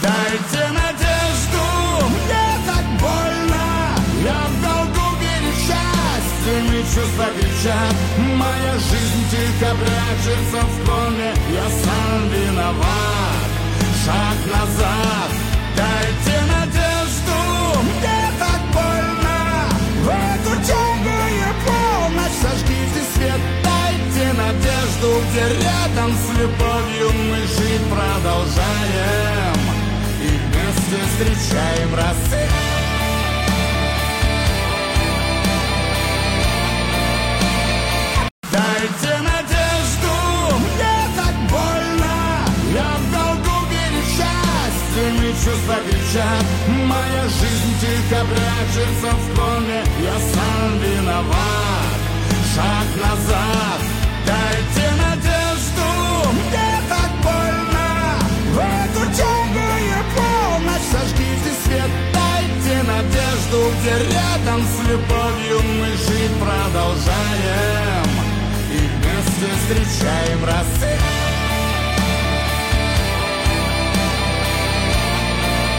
Дайте надежду, мне так больно. Я в долгу перед счастьем, и чувства кричат. Моя жизнь тихо прячется в коме, я сам виноват. Шаг назад, дайте надежду, мне так больно. В эту темную полночь сожгите свет. Дайте надежду, где рядом с любовью мы жить продолжаем и вместе встречаем рассвет. Дайте надежду, мне так больно. Я в долгу перед счастьем, и чувства кричат. Моя жизнь тихо прячется в коме, я сам виноват. Шаг назад, дайте надежду, мне так больно. В эту темную полночь сожгите свет. Дайте надежду, где рядом с любовью мы жить продолжаем и вместе встречаем рассвет.